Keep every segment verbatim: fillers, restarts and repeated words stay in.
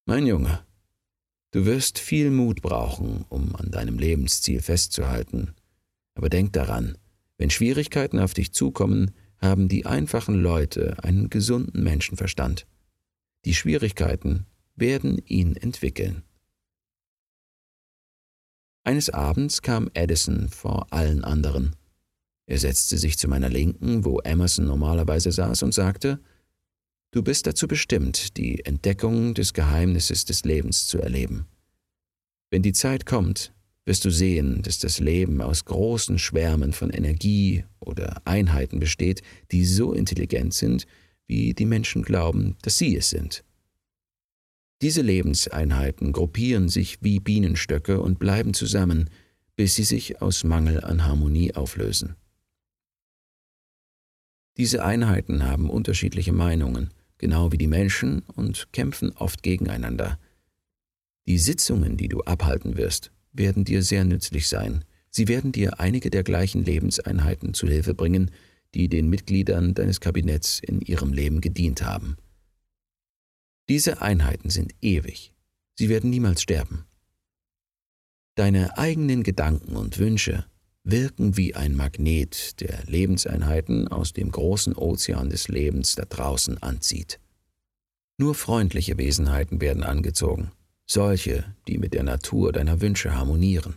Mein Junge, du wirst viel Mut brauchen, um an deinem Lebensziel festzuhalten. Aber denk daran, wenn Schwierigkeiten auf dich zukommen, haben die einfachen Leute einen gesunden Menschenverstand. Die Schwierigkeiten werden ihn entwickeln. Eines Abends kam Edison vor allen anderen. Er setzte sich zu meiner Linken, wo Emerson normalerweise saß, und sagte: »Du bist dazu bestimmt, die Entdeckung des Geheimnisses des Lebens zu erleben. Wenn die Zeit kommt, wirst du sehen, dass das Leben aus großen Schwärmen von Energie oder Einheiten besteht, die so intelligent sind, wie die Menschen glauben, dass sie es sind. Diese Lebenseinheiten gruppieren sich wie Bienenstöcke und bleiben zusammen, bis sie sich aus Mangel an Harmonie auflösen. Diese Einheiten haben unterschiedliche Meinungen, genau wie die Menschen, und kämpfen oft gegeneinander. Die Sitzungen, die du abhalten wirst, werden dir sehr nützlich sein. Sie werden dir einige der gleichen Lebenseinheiten zu Hilfe bringen, die den Mitgliedern deines Kabinetts in ihrem Leben gedient haben. Diese Einheiten sind ewig. Sie werden niemals sterben. Deine eigenen Gedanken und Wünsche wirken wie ein Magnet, der Lebenseinheiten aus dem großen Ozean des Lebens da draußen anzieht. Nur freundliche Wesenheiten werden angezogen, solche, die mit der Natur deiner Wünsche harmonieren.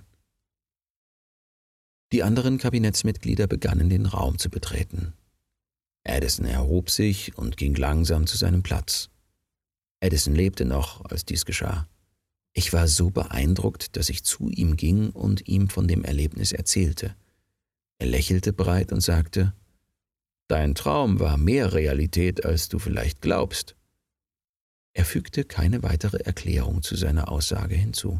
Die anderen Kabinettsmitglieder begannen, den Raum zu betreten. Edison erhob sich und ging langsam zu seinem Platz. Edison lebte noch, als dies geschah. Ich war so beeindruckt, dass ich zu ihm ging und ihm von dem Erlebnis erzählte. Er lächelte breit und sagte: »Dein Traum war mehr Realität, als du vielleicht glaubst.« Er fügte keine weitere Erklärung zu seiner Aussage hinzu.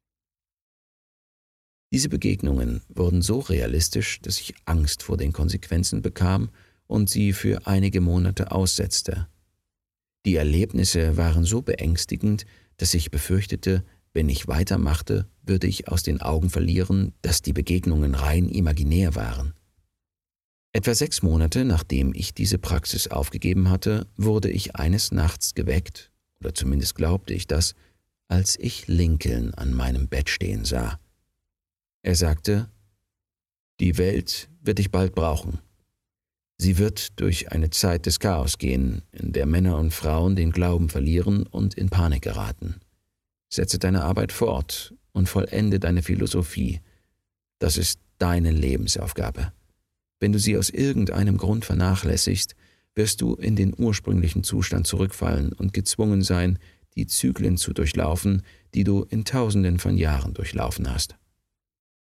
Diese Begegnungen wurden so realistisch, dass ich Angst vor den Konsequenzen bekam und sie für einige Monate aussetzte. Die Erlebnisse waren so beängstigend, dass ich befürchtete, wenn ich weitermachte, würde ich aus den Augen verlieren, dass die Begegnungen rein imaginär waren. Etwa sechs Monate nachdem ich diese Praxis aufgegeben hatte, wurde ich eines Nachts geweckt, oder zumindest glaubte ich das, als ich Lincoln an meinem Bett stehen sah. Er sagte: »Die Welt wird dich bald brauchen. Sie wird durch eine Zeit des Chaos gehen, in der Männer und Frauen den Glauben verlieren und in Panik geraten. Setze deine Arbeit fort und vollende deine Philosophie. Das ist deine Lebensaufgabe. Wenn du sie aus irgendeinem Grund vernachlässigst, wirst du in den ursprünglichen Zustand zurückfallen und gezwungen sein, die Zyklen zu durchlaufen, die du in Tausenden von Jahren durchlaufen hast.«